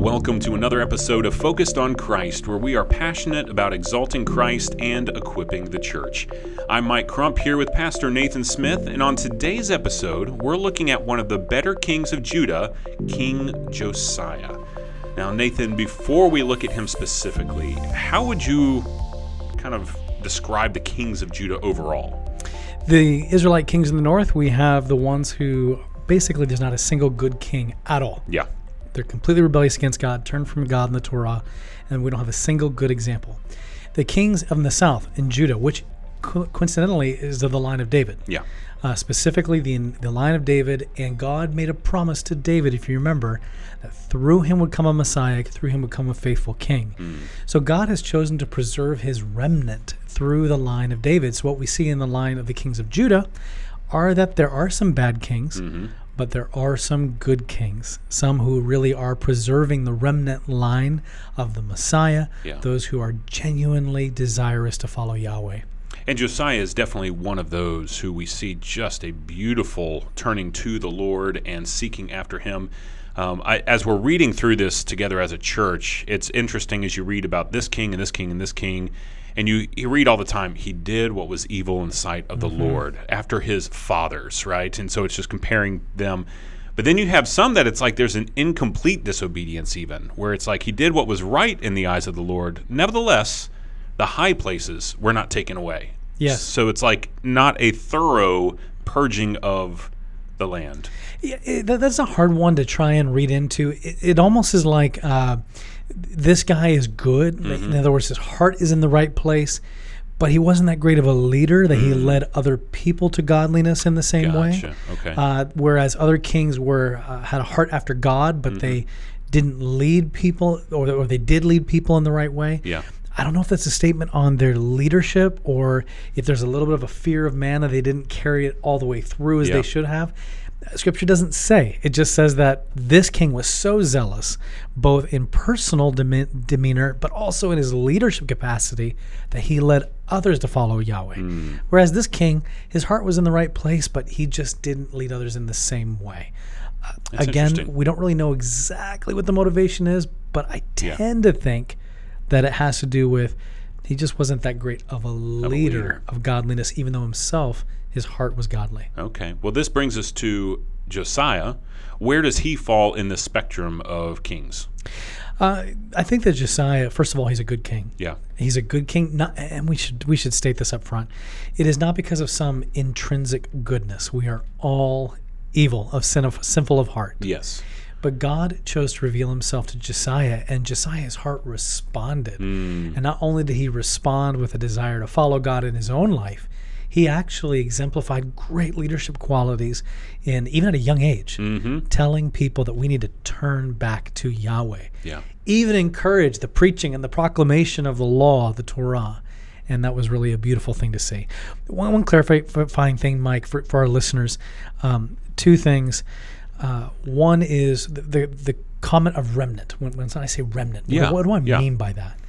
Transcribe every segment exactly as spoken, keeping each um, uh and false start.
Welcome to another episode of Focused on Christ, where we are passionate about exalting Christ and equipping the church. I'm Mike Crump here with Pastor Nathan Smith, and on today's episode, we're looking at one of the better kings of Judah, King Josiah. Now, Nathan, before we look at him specifically, how would you kind of describe the kings of Judah overall? The Israelite kings in the north, we have the ones who basically there's not a single good king at all. Yeah. They're completely rebellious against God, turned from God in the Torah, and we don't have a single good example. The kings of the south in Judah, which co- coincidentally is of the line of David. Yeah. Uh, specifically the the line of David, and God made a promise to David, if you remember, that through him would come a Messiah, through him would come a faithful king. Mm. So God has chosen to preserve his remnant through the line of David. So what we see in the line of the kings of Judah are that there are some bad kings, mm-hmm. but there are some good kings, some who really are preserving the remnant line of the Messiah, yeah. those who are genuinely desirous to follow Yahweh. And Josiah is definitely one of those who we see just a beautiful turning to the Lord and seeking after him. Um, I, as we're reading through this together as a church, it's interesting as you read about this king and this king and this king, and you, you read all the time, he did what was evil in the sight of the mm-hmm. Lord after his fathers, right? And so it's just comparing them. But then you have some that it's like there's an incomplete disobedience even, where it's like he did what was right in the eyes of the Lord. Nevertheless, the high places were not taken away. Yes. So it's like not a thorough purging of the land. Yeah, it, that's a hard one to try and read into. It, it almost is like uh, this guy is good. Mm-hmm. In other words, his heart is in the right place, but he wasn't that great of a leader that mm-hmm. he led other people to godliness in the same gotcha. way. Okay. Uh, whereas other kings were uh, had a heart after God, but mm-hmm. they didn't lead people, or, or they did lead people in the right way. Yeah. I don't know if that's a statement on their leadership or if there's a little bit of a fear of man and they didn't carry it all the way through as yeah. they should have. Scripture doesn't say. It just says that this king was so zealous, both in personal deme- demeanor, but also in his leadership capacity, that he led others to follow Yahweh. Mm. Whereas this king, his heart was in the right place, but he just didn't lead others in the same way. Uh, again, we don't really know exactly what the motivation is, but I tend yeah. to think that it has to do with he just wasn't that great of a leader, of, a leader. of godliness, even though himself, his heart was godly. Okay. Well, this brings us to Josiah. Where does he fall in the spectrum of kings? Uh, I think that Josiah, first of all, he's a good king. Yeah. He's a good king, not, and we should we should state this up front. It is not because of some intrinsic goodness. We are all evil, of sin of sinful of heart. Yes. But God chose to reveal himself to Josiah, and Josiah's heart responded. Mm. And not only did he respond with a desire to follow God in his own life, he actually exemplified great leadership qualities in even at a young age, mm-hmm. telling people that we need to turn back to Yahweh. Yeah. Even encourage the preaching and the proclamation of the law, the Torah. And that was really a beautiful thing to see. One, one clarifying thing, Mike, for, for our listeners, um, two things. Uh, one is the, the the comment of remnant. When, when I say remnant, yeah. what, what do I yeah. mean by that?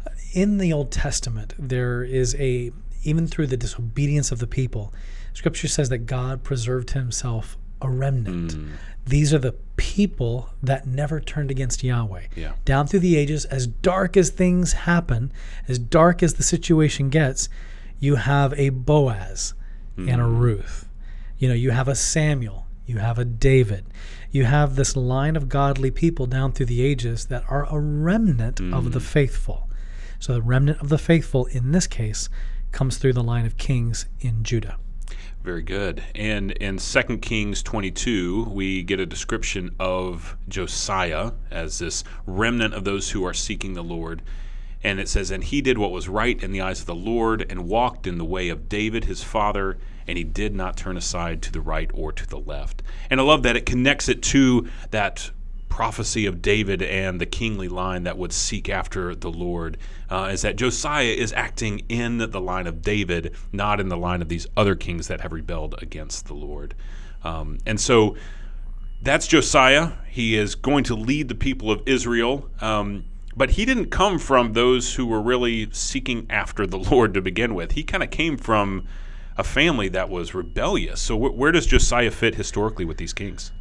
In the Old Testament, there is a, even through the disobedience of the people, Scripture says that God preserved himself a remnant. Mm. These are the people that never turned against Yahweh. Yeah. Down through the ages, as dark as things happen, as dark as the situation gets, you have a Boaz mm. and a Ruth. You know, you have a Samuel. You have a David. You have this line of godly people down through the ages that are a remnant mm. of the faithful. So the remnant of the faithful, in this case, comes through the line of kings in Judah. Very good. And in Second Kings twenty-two, we get a description of Josiah as this remnant of those who are seeking the Lord. And it says, and he did what was right in the eyes of the Lord and walked in the way of David his father, and he did not turn aside to the right or to the left. And I love that it connects it to that prophecy of David and the kingly line that would seek after the Lord, uh, is that Josiah is acting in the line of David, not in the line of these other kings that have rebelled against the Lord. Um, and so that's Josiah. He is going to lead the people of Israel. Um, But he didn't come from those who were really seeking after the Lord to begin with. He kind of came from a family that was rebellious. So wh- where does Josiah fit historically with these kings?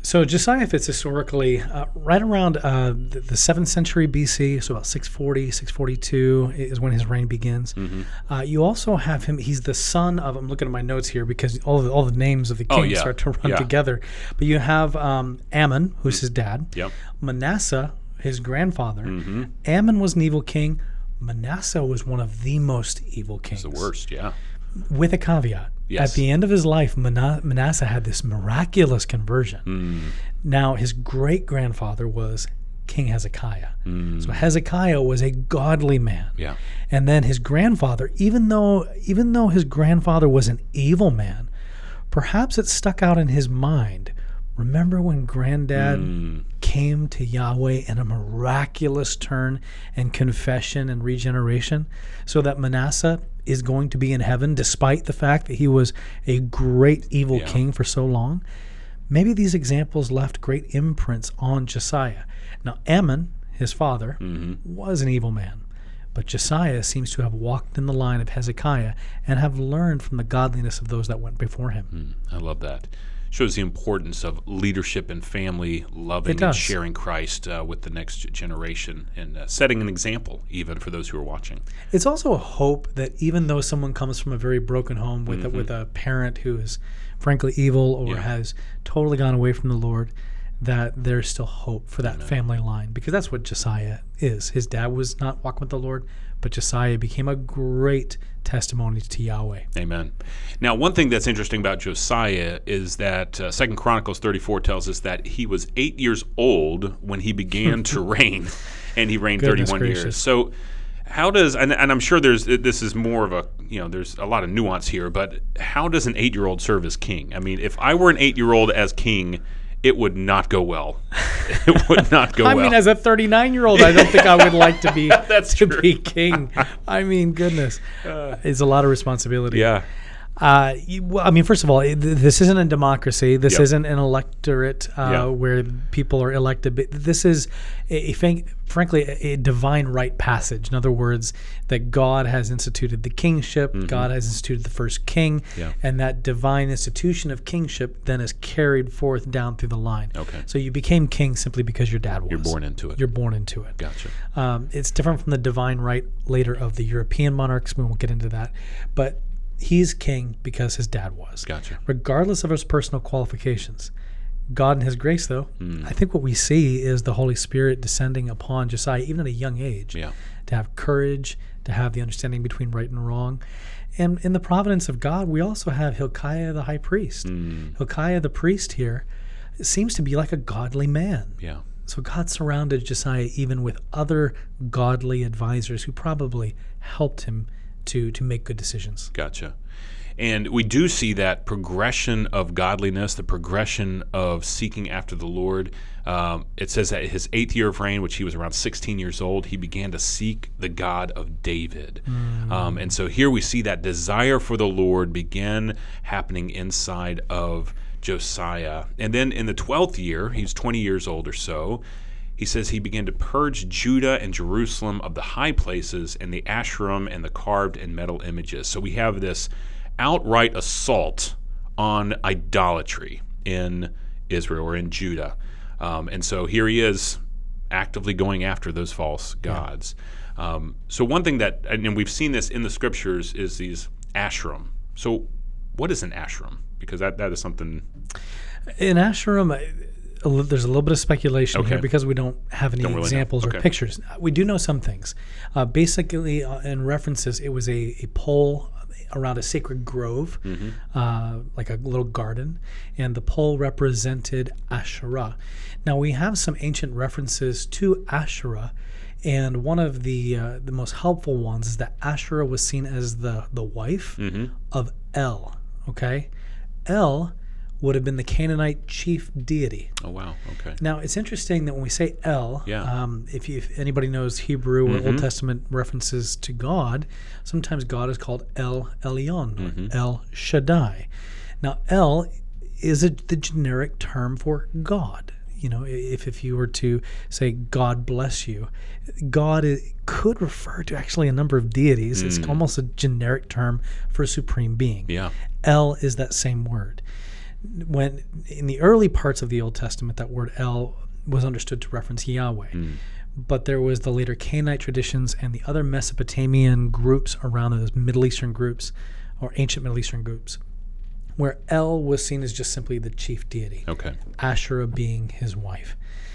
So Josiah fits historically uh, right around uh, the, the seventh century B C, so about six forty, six forty-two is when his reign begins. Mm-hmm. Uh, you also have him, he's the son of, I'm looking at my notes here because all the, all the names of the kings oh, yeah. start to run yeah. together. But you have um, Ammon, who's mm-hmm. his dad, yep. Manasseh, his grandfather. Mm-hmm. Ammon was an evil king. Manasseh was one of the most evil kings. It's the worst, yeah. With a caveat. Yes. At the end of his life, Manasseh had this miraculous conversion. Mm. Now, his great-grandfather was King Hezekiah. Mm. So Hezekiah was a godly man. Yeah. And then his grandfather, even though even though his grandfather was an evil man, perhaps it stuck out in his mind. Remember when Granddad mm. came to Yahweh in a miraculous turn and confession and regeneration, so that Manasseh is going to be in heaven despite the fact that he was a great evil yeah. king for so long? Maybe these examples left great imprints on Josiah. Now, Ammon, his father, mm-hmm. was an evil man, but Josiah seems to have walked in the line of Hezekiah and have learned from the godliness of those that went before him. Mm, I love that. Shows the importance of leadership and family, loving and sharing Christ uh, with the next generation, and uh, setting an example even for those who are watching. It's also a hope that even though someone comes from a very broken home with mm-hmm. a, with a parent who is frankly evil or yeah. has totally gone away from the Lord, that there's still hope for that Amen. family line, because that's what Josiah is. His dad was not walking with the Lord, but Josiah became a great testimony to Yahweh. Amen. Now, one thing that's interesting about Josiah is that uh, Second Chronicles thirty-four tells us that he was eight years old when he began to reign, and he reigned Goodness thirty-one gracious. years. So how does, and, and I'm sure there's this is more of a, you know, there's a lot of nuance here, but how does an eight-year-old serve as king? I mean, if I were an eight-year-old as king, it would not go well. It would not go I well. I mean, as a thirty-nine-year-old, I don't think I would like to be That's to true. be king. I mean, goodness, Uh, it's a lot of responsibility. yeah. Uh, you, well, I mean, first of all, it, this isn't a democracy. This Yep. isn't an electorate uh, Yeah. where people are elected. But this is, a, a, fran- frankly, a, a divine right passage. In other words, that God has instituted the kingship. Mm-hmm. God has instituted the first king. Yeah. And that divine institution of kingship then is carried forth down through the line. Okay. So you became king simply because your dad was. You're born into it. You're born into it. Gotcha. Um, it's different from the divine right later of the European monarchs. We won't get into that. But he's king because his dad was. Gotcha. Regardless of his personal qualifications. God in his grace, though, Mm. I think what we see is the Holy Spirit descending upon Josiah, even at a young age, Yeah. to have courage, to have the understanding between right and wrong. And in the providence of God, we also have Hilkiah the high priest. Mm. Hilkiah the priest here seems to be like a godly man. Yeah. So God surrounded Josiah even with other godly advisors who probably helped him to to make good decisions. Gotcha. And we do see that progression of godliness, the progression of seeking after the Lord. Um, it says that his eighth year of reign, which he was around sixteen years old, he began to seek the God of David. Mm. Um, and so here we see that desire for the Lord begin happening inside of Josiah. And then in the twelfth year, he's twenty years old or so, he says he began to purge Judah and Jerusalem of the high places and the Asherim and the carved and metal images. So we have this outright assault on idolatry in Israel or in Judah. Um, and so here he is actively going after those false gods. Yeah. Um, so one thing that, and we've seen this in the scriptures, is these Asherim. So what is an Asherim? Because that, that is something... In Asherim, a li- there's a little bit of speculation Okay. here because we don't have any Don't really examples know. or Okay. pictures. We do know some things. Uh, basically, uh, in references, it was a, a pole around a sacred grove, Mm-hmm. uh, like a little garden, and the pole represented Asherah. Now, we have some ancient references to Asherah, and one of the uh, the most helpful ones is that Asherah was seen as the, the wife Mm-hmm. of El, okay? El would have been the Canaanite chief deity. Oh, wow. Okay. Now, it's interesting that when we say El, Yeah. um, if, you, if anybody knows Hebrew or Mhm. Old Testament references to God, sometimes God is called El Elyon, or Mhm. El Shaddai. Now, El is a, the generic term for God. You know, if, if you were to say, God bless you, God is, could refer to actually a number of deities. It's Mm. almost a generic term for a supreme being. Yeah. El is that same word. When in the early parts of the Old Testament, that word El was understood to reference Yahweh. Mm. But there was the later Canaanite traditions and the other Mesopotamian groups around those Middle Eastern groups or ancient Middle Eastern groups, where El was seen as just simply the chief deity. Okay. Asherah being his wife.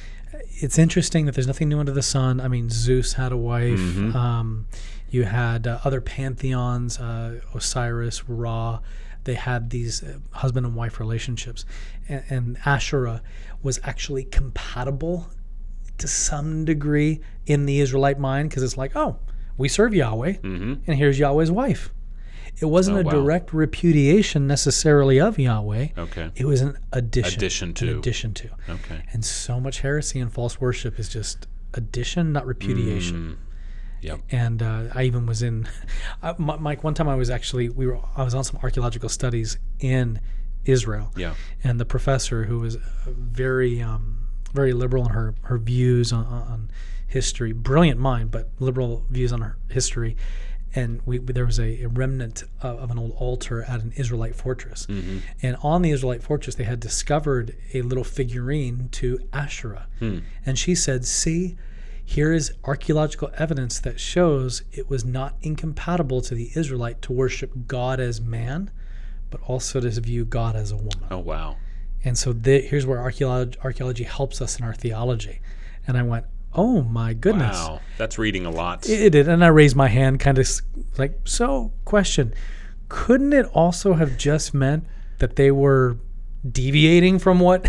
It's interesting that there's nothing new under the sun. I mean, Zeus had a wife. Mm-hmm. Um, you had uh, other pantheons, uh, Osiris, Ra. They had these uh, husband and wife relationships. And, and Asherah was actually compatible to some degree in the Israelite mind, because it's like, oh, we serve Yahweh, mm-hmm. and here's Yahweh's wife. It wasn't oh, a wow. direct repudiation necessarily of Yahweh. Okay. It was an addition. Addition to. An addition to. Okay. And so much heresy and false worship is just addition, not repudiation. Mm. Yep. And uh, I even was in, uh, Mike. One time I was actually we were I was on some archaeological studies in Israel. Yeah. And the professor, who was very um, very liberal in her her views on, on history, brilliant mind, but liberal views on her history. And we, there was a, a remnant of, of an old altar at an Israelite fortress. Mm-hmm. And on the Israelite fortress, they had discovered a little figurine to Asherah. Hmm. And she said, see, here is archaeological evidence that shows it was not incompatible to the Israelite to worship God as man, but also to view God as a woman. Oh, wow. And so the, here's where archaeology, archaeology helps us in our theology. And I went, oh my goodness. Wow, that's reading a lot. It did. And I raised my hand kind of like, so question, couldn't it also have just meant that they were deviating from what?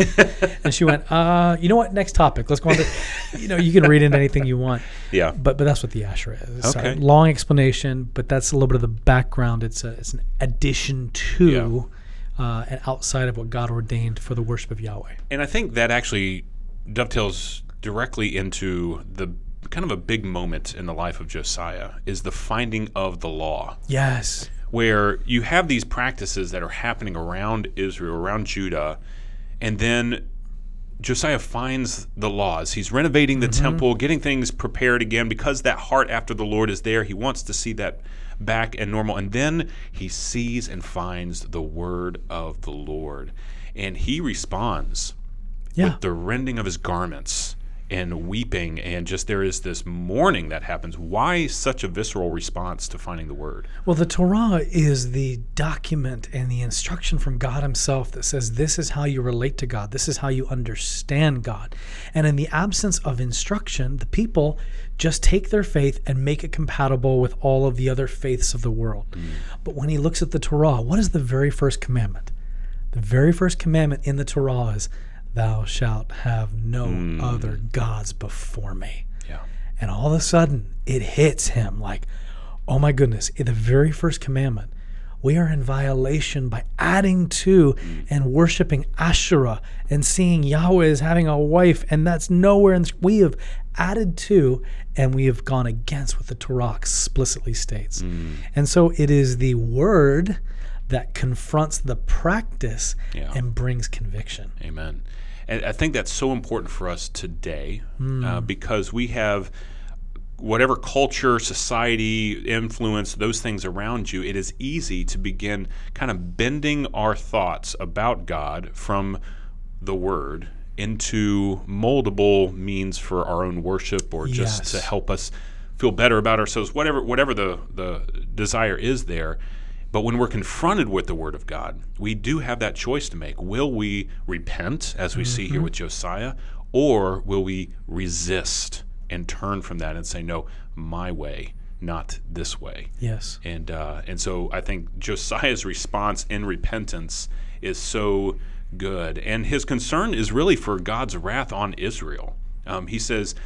And she went, uh, you know what, next topic. Let's go on to, you know, you can read into anything you want. Yeah. But but that's what the Asherah is. Okay. So, long explanation, but that's a little bit of the background. It's a, it's an addition to yeah. uh, and outside of what God ordained for the worship of Yahweh. And I think that actually dovetails directly into the kind of a big moment in the life of Josiah is the finding of the law. Yes. Where you have these practices that are happening around Israel, around Judah, and then Josiah finds the laws. He's renovating the mm-hmm. temple, getting things prepared again, because that heart after the Lord is there. He wants to see that back and normal. And then he sees and finds the word of the Lord. And he responds yeah. with the rending of his garments and weeping, and just there is this mourning that happens. Why such a visceral response to finding the word? Well, the Torah is the document and the instruction from God himself that says this is how you relate to God. This is how you understand God. And in the absence of instruction, the people just take their faith and make it compatible with all of the other faiths of the world. Mm. But when he looks at the Torah, what is the very first commandment? The very first commandment in the Torah is, thou shalt have no mm. other gods before me. Yeah. And all of a sudden, it hits him like, oh my goodness, in the very first commandment, we are in violation by adding to mm. and worshiping Asherah and seeing Yahweh as having a wife, and that's nowhere in the, we have added to and we have gone against what the Torah explicitly states. Mm. And so it is the word that confronts the practice yeah. and brings conviction. Amen. And I think that's so important for us today mm. uh, because we have whatever culture, society, influence, those things around you, it is easy to begin kind of bending our thoughts about God from the Word into moldable means for our own worship or just yes. to help us feel better about ourselves, whatever whatever the, the desire is there. But when we're confronted with the Word of God, we do have that choice to make. Will we repent, as we mm-hmm. see here with Josiah, or will we resist and turn from that and say, no, my way, not this way? Yes. And uh, and so I think Josiah's response in repentance is so good. And his concern is really for God's wrath on Israel. Um, he says,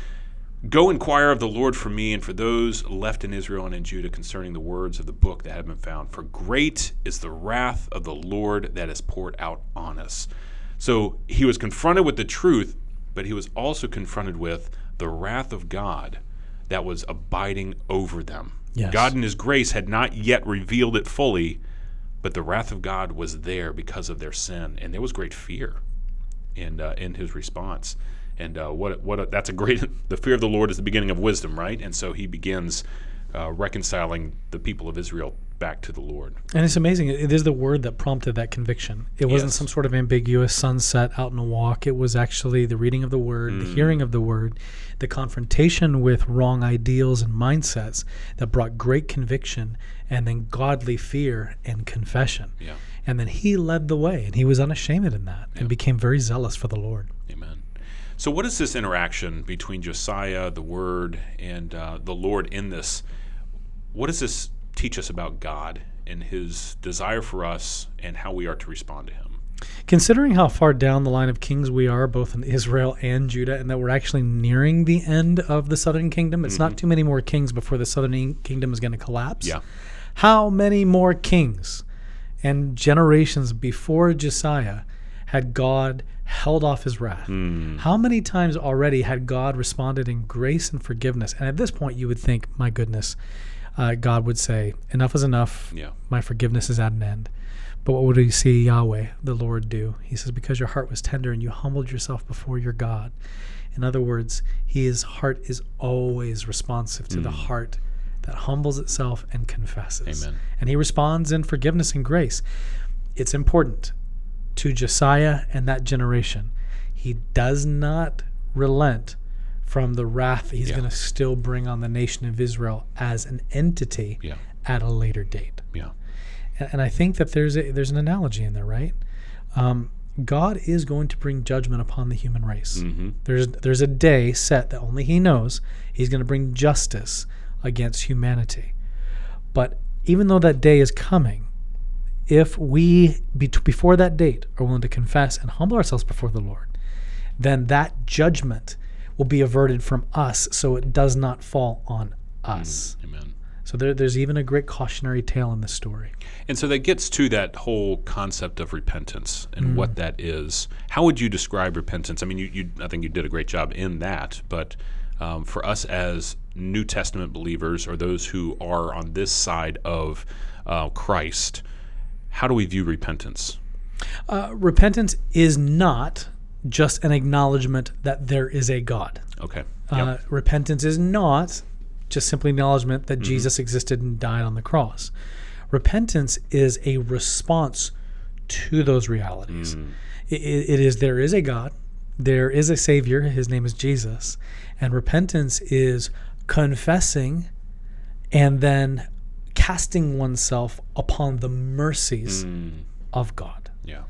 go inquire of the Lord for me and for those left in Israel and in Judah concerning the words of the book that have been found. For great is the wrath of the Lord that is poured out on us. So he was confronted with the truth, but he was also confronted with the wrath of God that was abiding over them. Yes. God in his grace had not yet revealed it fully, but the wrath of God was there because of their sin. And there was great fear in, uh, in his response. And uh, what what a, that's a great. The fear of the Lord is the beginning of wisdom, right? And so he begins uh, reconciling the people of Israel back to the Lord. And it's amazing. It is the word that prompted that conviction. It wasn't Yes. some sort of ambiguous sunset out in a walk. It was actually the reading of the word, Mm. the hearing of the word, the confrontation with wrong ideals and mindsets that brought great conviction, and then godly fear and confession. Yeah. And then he led the way, and he was unashamed in that, Yeah. and became very zealous for the Lord. Amen. So what is this interaction between Josiah, the Word, and uh, the Lord in this? What does this teach us about God and his desire for us and how we are to respond to him? Considering how far down the line of kings we are, both in Israel and Judah, and that we're actually nearing the end of the southern kingdom, it's Mm-hmm. not too many more kings before the southern kingdom is going to collapse. Yeah. How many more kings and generations before Josiah had God held off his wrath? Mm. How many times already had God responded in grace and forgiveness? And at this point, you would think, my goodness, uh, God would say, enough is enough. Yeah. My forgiveness is at an end. But what would we see Yahweh, the Lord, do? He says, because your heart was tender and you humbled yourself before your God. In other words, his heart is always responsive to Mm. the heart that humbles itself and confesses. Amen. And he responds in forgiveness and grace. It's important to Josiah and that generation. He does not relent from the wrath that he's Yeah. going to still bring on the nation of Israel as an entity Yeah. at a later date. Yeah. And, and I think that there's a, there's an analogy in there, right? Um, God is going to bring judgment upon the human race. Mm-hmm. There's there's a day set that only he knows. He's going to bring justice against humanity. But even though that day is coming, if we, be, before that date, are willing to confess and humble ourselves before the Lord, then that judgment will be averted from us so it does not fall on us. Mm. Amen. So there, there's even a great cautionary tale in this story. And so that gets to that whole concept of repentance and what that is. How would you describe repentance? I mean, you, you I think you did a great job in that, but um, for us as New Testament believers or those who are on this side of uh, Christ, how do we view repentance? Uh, repentance is not just an acknowledgement that there is a God. Okay. Uh, Yep. repentance is not just simply acknowledgement that Jesus existed and died on the cross. Repentance is a response to those realities. Mm. It, it is there is a God, there is a Savior, his name is Jesus, and repentance is confessing and then casting oneself upon the mercies Mm. of God. Yeah.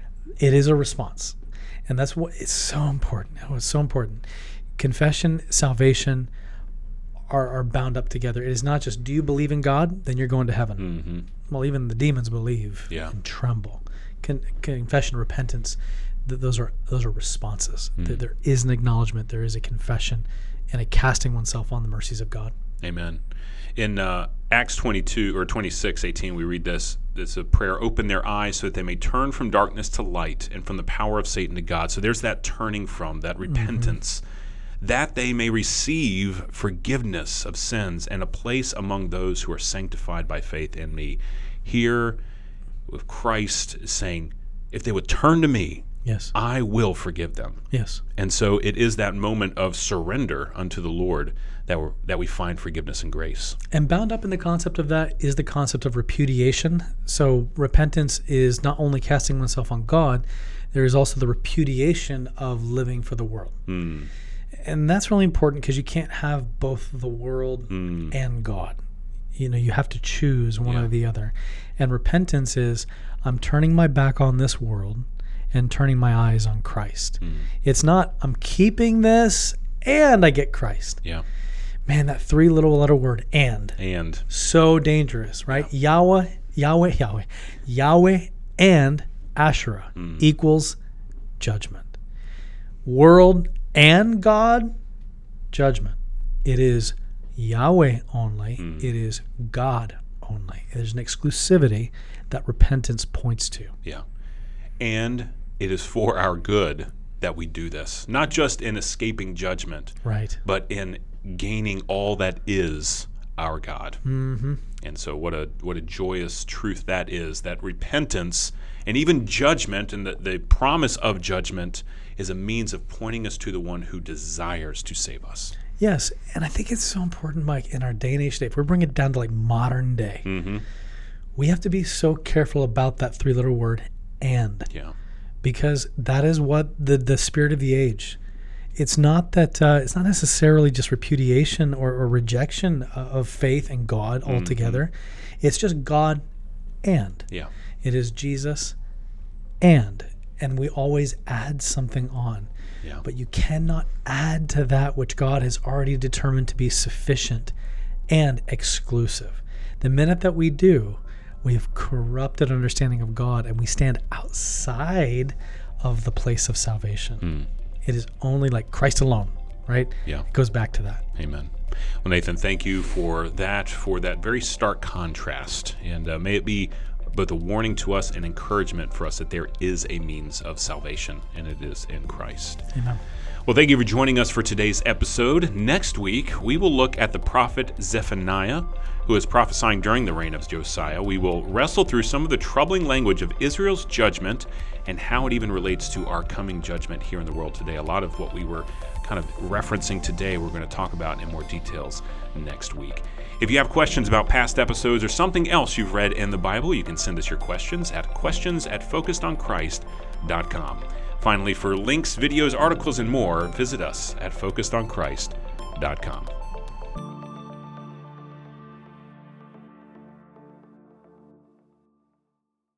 It is a response. And that's what it's so important. Oh, it's so important. Confession, salvation are, are bound up together. It is not just, do you believe in God? Then you're going to heaven. Mm-hmm. Well, even the demons believe Yeah. and tremble. Con- confession, repentance, th- those are those are responses. Mm. There, there is an acknowledgement, there is a confession, and a casting oneself on the mercies of God. Amen. In uh, Acts twenty-two or twenty-six eighteen, we read this. It's a prayer, open their eyes so that they may turn from darkness to light and from the power of Satan to God. So there's that turning from, that repentance, mm-hmm. that they may receive forgiveness of sins and a place among those who are sanctified by faith in me. Here, with Christ saying, if they would turn to me, Yes. I will forgive them. Yes. And so it is that moment of surrender unto the Lord that we that we find forgiveness and grace. And bound up in the concept of that is the concept of repudiation. So repentance is not only casting oneself on God, there is also the repudiation of living for the world. Mm. And that's really important because you can't have both the world Mm. and God. You know, you have to choose one Yeah. or the other. And repentance is, I'm turning my back on this world and turning my eyes on Christ. Mm. It's not, I'm keeping this and I get Christ. Yeah. Man, that three little letter word, and. And So dangerous, right? Yahweh, Yahweh, Yahweh, Yahweh and Asherah Mm. equals judgment. World and God, judgment. It is Yahweh only. Mm. It is God only. There's an exclusivity that repentance points to. yeah. And it is for our good that we do this, not just in escaping judgment, Right. but in gaining all that is our God. Mm-hmm. And so what a what a joyous truth that is, that repentance and even judgment and the, the promise of judgment is a means of pointing us to the one who desires to save us. Yes, and I think it's so important, Mike, in our day and age today, if we're bringing it down to like modern day, Mm-hmm. we have to be so careful about that three-letter word, and. Yeah. Because that is what the, the spirit of the age. It's not that uh, it's not necessarily just repudiation or, or rejection of faith and God altogether. Mm-hmm. It's just God and. Yeah. It is Jesus and. And we always add something on. Yeah. But you cannot add to that which God has already determined to be sufficient and exclusive. The minute that we do, we have corrupted understanding of God, and we stand outside of the place of salvation. Mm. It is only like Christ alone, right? Yeah. It goes back to that. Amen. Well, Nathan, thank you for that, for that very stark contrast. And uh, may it be both a warning to us and encouragement for us that there is a means of salvation, and it is in Christ. Amen. Well, thank you for joining us for today's episode. Next week, we will look at the prophet Zephaniah, who is prophesying during the reign of Josiah. We will wrestle through some of the troubling language of Israel's judgment and how it even relates to our coming judgment here in the world today. A lot of what we were kind of referencing today, we're going to talk about in more details next week. If you have questions about past episodes or something else you've read in the Bible, you can send us your questions at questions at focused on christ dot com. Finally, for links, videos, articles, and more, visit us at focused on christ dot com.